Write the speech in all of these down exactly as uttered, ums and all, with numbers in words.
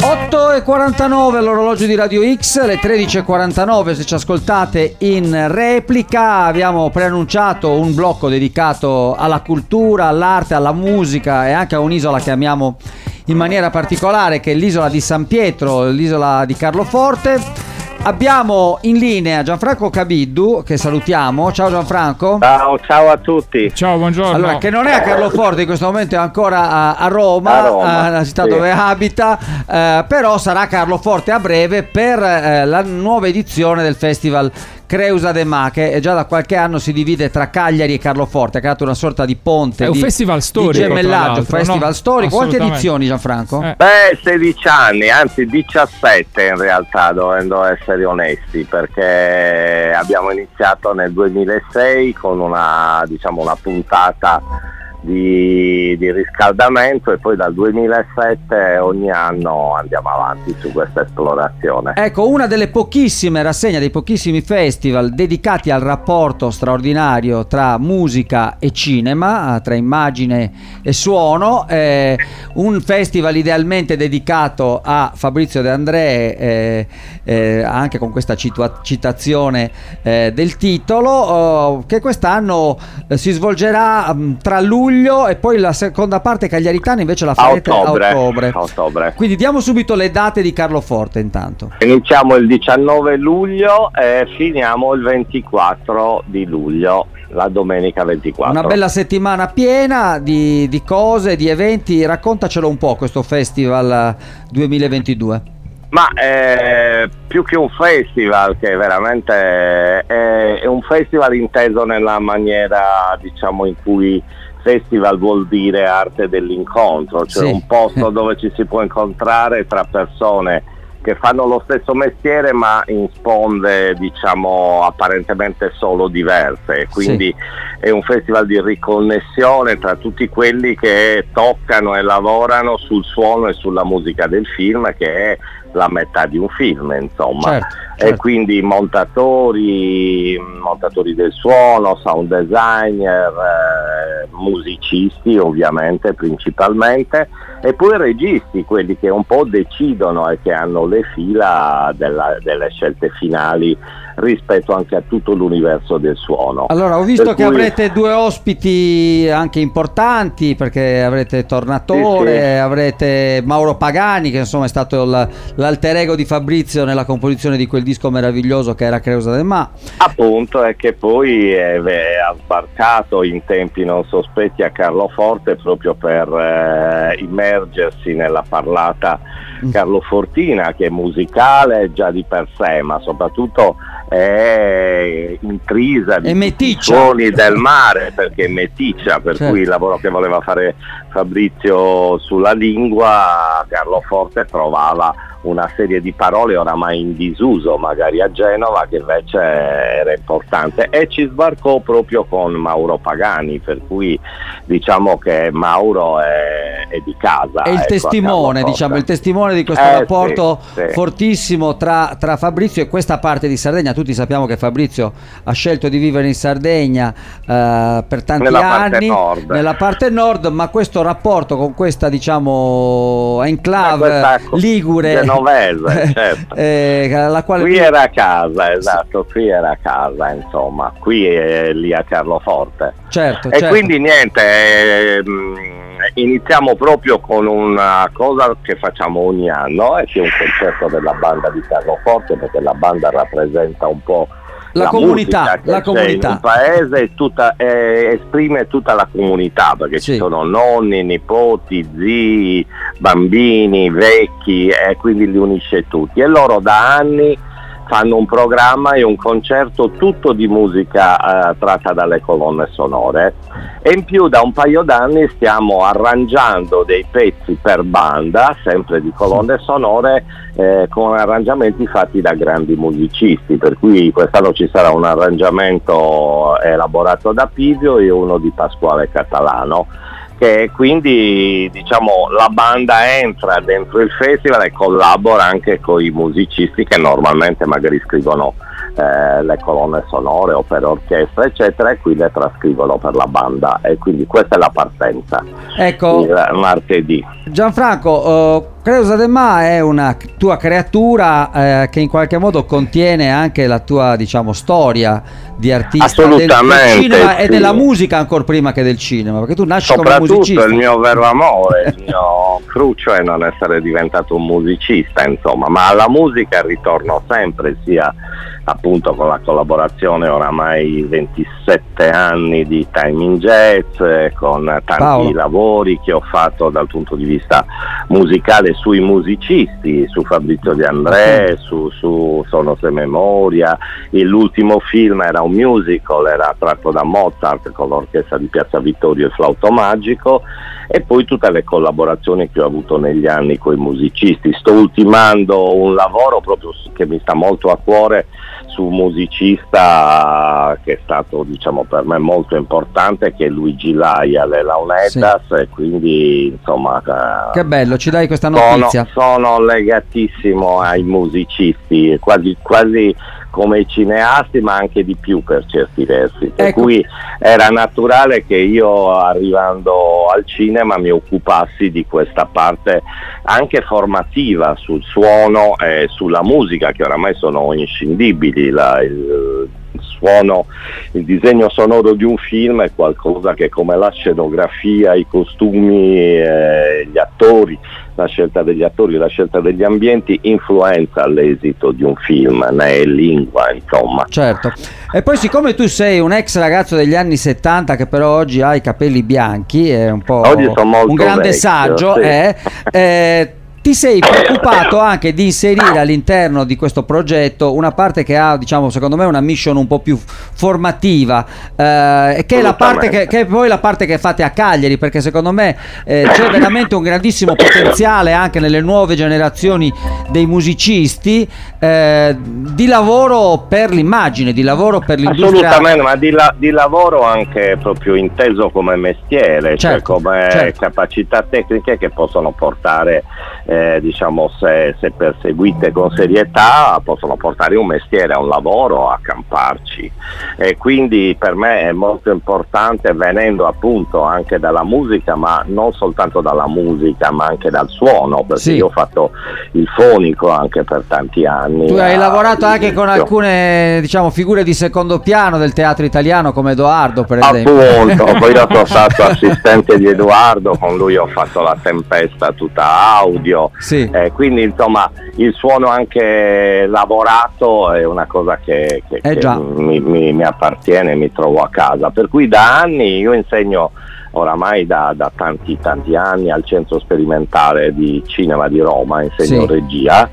otto e quarantanove all'orologio di Radio X, le tredici e quarantanove se ci ascoltate in replica. Abbiamo preannunciato un blocco dedicato alla cultura, all'arte, alla musica e anche a un'isola che amiamo in maniera particolare, che è l'isola di San Pietro, l'isola di Carloforte. Abbiamo in linea Gianfranco Cabiddu, che salutiamo. Ciao Gianfranco. Ciao, ciao a tutti. Ciao, buongiorno. Allora, che non è a Carloforte, in questo momento è ancora a, a Roma, a Roma, la città sì. dove abita, eh, però sarà a Carloforte a breve per eh, la nuova edizione del Festival Creusa de Ma, che già da qualche anno si divide tra Cagliari e Carloforte, ha creato una sorta di ponte, è un di, festival storico, di gemellaggio, festival no? storico. Quante edizioni, Gianfranco? Eh. Beh, sedici anni, anzi diciassette in realtà, dovendo essere onesti, perché abbiamo iniziato nel duemilasei con una, diciamo, una puntata Di, di riscaldamento, e poi dal duemilasette ogni anno andiamo avanti su questa esplorazione. Ecco, una delle pochissime rassegne, dei pochissimi festival dedicati al rapporto straordinario tra musica e cinema, tra immagine e suono, eh, un festival idealmente dedicato a Fabrizio De André, eh, eh, anche con questa citua- citazione eh, del titolo, oh, che quest'anno eh, si svolgerà mh, tra luglio e poi la seconda parte cagliaritana invece la farete a ottobre. a ottobre. A ottobre. Quindi diamo subito le date di Carloforte intanto. Iniziamo il diciannove luglio e finiamo il ventiquattro di luglio, la domenica ventiquattro. Una bella settimana piena di, di cose, di eventi. Raccontacelo un po' questo festival duemilaventidue. Ma è più che un festival, che veramente è, è un festival inteso nella maniera, diciamo, in cui festival vuol dire arte dell'incontro, cioè sì. un posto dove ci si può incontrare tra persone che fanno lo stesso mestiere ma in sponde, diciamo, apparentemente solo diverse. Quindi sì. È un festival di riconnessione tra tutti quelli che toccano e lavorano sul suono e sulla musica del film, che è la metà di un film, insomma. Certo, certo. E quindi montatori, montatori del suono, sound designer, eh, musicisti ovviamente principalmente, e poi registi, quelli che un po' decidono e che hanno le fila della, delle scelte finali rispetto anche a tutto l'universo del suono. Allora, ho visto per che cui... avrete due ospiti anche importanti, perché avrete Tornatore, sì, sì. avrete Mauro Pagani, che insomma è stato il, l'alter ego di Fabrizio nella composizione di quel disco meraviglioso che era Creusa de Ma. Appunto, e che poi è, è, ha sbarcato in tempi non sospetti a Carloforte proprio per eh, immergersi nella parlata carlofortina, che è musicale già di per sé, ma soprattutto è intrisa di suoni del mare, perché è meticcia, per certo. cui il lavoro che voleva fare Fabrizio sulla lingua, Carloforte trovava una serie di parole oramai in disuso magari a Genova, che invece era importante, e ci sbarcò proprio con Mauro Pagani, per cui diciamo che Mauro è, è di casa. È il ecco, testimone, diciamo, il testimone di questo eh, rapporto sì, sì. fortissimo tra, tra Fabrizio e questa parte di Sardegna. Tutti sappiamo che Fabrizio ha scelto di vivere in Sardegna eh, per tanti nella anni, parte nella parte nord, ma questo rapporto con questa, diciamo, enclave ligure, Novese, certo. eh, la quale qui era a casa, esatto, qui era a casa, insomma, qui è lì a Carloforte. Certo, e certo. quindi niente, eh, iniziamo proprio con una cosa che facciamo ogni anno, e che è un concerto della banda di Carloforte, perché la banda rappresenta un po' la, la comunità, la comunità. In un paese è tutta, eh, esprime tutta la comunità, perché sì. ci sono nonni, nipoti, zii, bambini, vecchi, e quindi li unisce tutti, e loro da anni fanno un programma e un concerto tutto di musica eh, tratta dalle colonne sonore, e in più da un paio d'anni stiamo arrangiando dei pezzi per banda, sempre di colonne sonore, eh, con arrangiamenti fatti da grandi musicisti, per cui quest'anno ci sarà un arrangiamento elaborato da Pivio e uno di Pasquale Catalano, che quindi, diciamo, la banda entra dentro il festival e collabora anche con i musicisti che normalmente magari scrivono eh, le colonne sonore o per orchestra eccetera, e qui le trascrivono per la banda, e quindi questa è la partenza. Ecco, il martedì. Gianfranco, uh, Creusa de Ma è una tua creatura eh, che in qualche modo contiene anche la tua, diciamo, storia di artista del, del cinema sì. e della musica ancora prima che del cinema, perché tu nasci come musicista. Soprattutto il mio vero amore, il mio cruccio è non essere diventato un musicista, insomma, ma alla musica ritorno sempre, sia appunto con la collaborazione oramai ventisette anni di Timing Jazz, con tanti Paolo. lavori che ho fatto dal punto di vista musicale sui musicisti, su Fabrizio De André, su, su Sono se memoria. E l'ultimo film era un musical, era tratto da Mozart con l'orchestra di Piazza Vittorio e il Flauto Magico, e poi tutte le collaborazioni che ho avuto negli anni con i musicisti. Sto ultimando un lavoro proprio che mi sta molto a cuore su un musicista che è stato, diciamo, per me molto importante, che è Luigi Laia, le Launetas, sì. E quindi insomma che bello, ci dai questa notizia. Sono, sono legatissimo ai musicisti, quasi quasi come i cineasti, ma anche di più per certi versi, per ecco. cui era naturale che io, arrivando al cinema, mi occupassi di questa parte anche formativa sul suono e sulla musica, che oramai sono inscindibili. La, il, il suono, il disegno sonoro di un film è qualcosa che, come la scenografia, i costumi, eh, gli attori, la scelta degli attori, la scelta degli ambienti influenza l'esito di un film, ne è lingua, insomma. Certo. E poi, siccome tu sei un ex ragazzo degli anni settanta che però oggi ha i capelli bianchi, è un po' un grande vecchio, saggio, sì. eh, eh, ti sei preoccupato anche di inserire all'interno di questo progetto una parte che ha, diciamo, secondo me una mission un po' più formativa, eh, che è la parte che, che è poi la parte che fate a Cagliari, perché secondo me eh, c'è veramente un grandissimo potenziale anche nelle nuove generazioni dei musicisti, eh, di lavoro per l'immagine, di lavoro per l'industria. Assolutamente, ma di, la, di lavoro anche proprio inteso come mestiere, certo, cioè come certo. capacità tecniche che possono portare, eh, diciamo, se, se perseguite con serietà, possono portare un mestiere, un lavoro, a camparci. E quindi per me è molto importante, venendo appunto anche dalla musica, ma non soltanto dalla musica, ma anche dal suono, perché sì. io ho fatto il fonico anche per tanti anni. Tu hai lavorato anche con alcune, diciamo, figure di secondo piano del teatro italiano, come Edoardo, per esempio. Appunto, poi io sono stato assistente di Edoardo, con lui ho fatto La Tempesta tutta audio, sì. eh, quindi insomma il suono anche lavorato è una cosa che, che, eh che mi, mi, mi appartiene, mi trovo a casa, per cui da anni io insegno oramai da, da tanti tanti anni al Centro Sperimentale di Cinema di Roma, insegno sì. regia,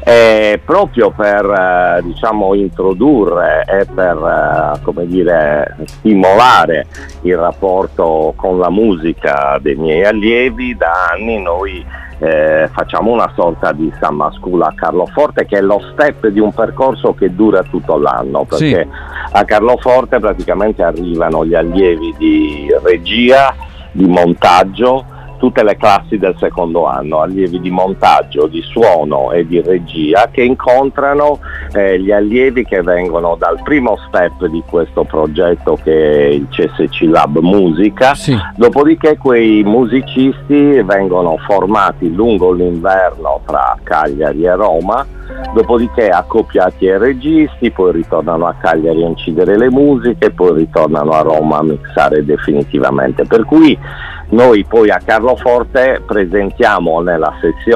eh, proprio per eh, diciamo introdurre e per eh, come dire stimolare il rapporto con la musica dei miei allievi. Da anni noi Eh, facciamo una sorta di Summer School a Carloforte, che è lo step di un percorso che dura tutto l'anno, perché sì. a Carloforte praticamente arrivano gli allievi di regia, di montaggio, tutte le classi del secondo anno, allievi di montaggio, di suono e di regia, che incontrano eh, gli allievi che vengono dal primo step di questo progetto, che è il C S C Lab Musica, sì. dopodiché quei musicisti vengono formati lungo l'inverno tra Cagliari e Roma, dopodiché accoppiati ai registi, poi ritornano a Cagliari a incidere le musiche, poi ritornano a Roma a mixare definitivamente. Per cui noi poi a Carloforte presentiamo nella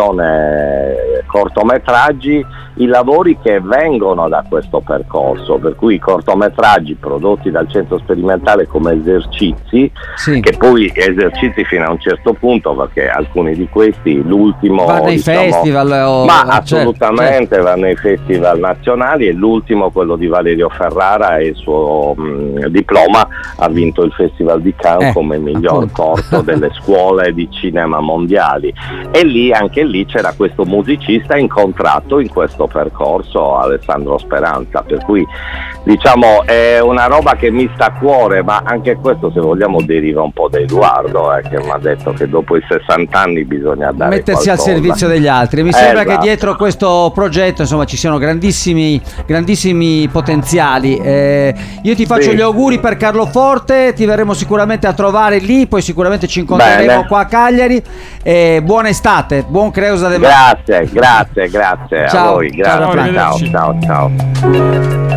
sezione cortometraggi i lavori che vengono da questo percorso, per cui i cortometraggi prodotti dal Centro Sperimentale come esercizi, sì. che poi esercizi fino a un certo punto, perché alcuni di questi, l'ultimo va nei diciamo, festival o... ma certo, assolutamente certo. va nei festival nazionali, e l'ultimo, quello di Valerio Ferrara, e il suo mh, diploma ha vinto il Festival di Cannes eh, come miglior appunto. corto delle scuole di cinema mondiali, e lì anche lì c'era questo musicista musicista incontrato in questo percorso, Alessandro Speranza, per cui diciamo è una roba che mi sta a cuore, ma anche questo, se vogliamo, deriva un po' da Edoardo, eh, che mi ha detto che dopo i sessanta anni bisogna dare mettersi qualcosa al servizio degli altri. Mi sembra esatto. che dietro questo progetto, insomma, ci siano grandissimi grandissimi potenziali. Eh, io ti faccio sì. gli auguri per Carloforte, ti verremo sicuramente a trovare lì, poi sicuramente ci incontreremo Bene. qua a Cagliari. Eh, buona estate, buon Creusa de Mar. Grazie, grazie, grazie Ciao. a voi, grazie, Ciao, ciao, ciao, ciao.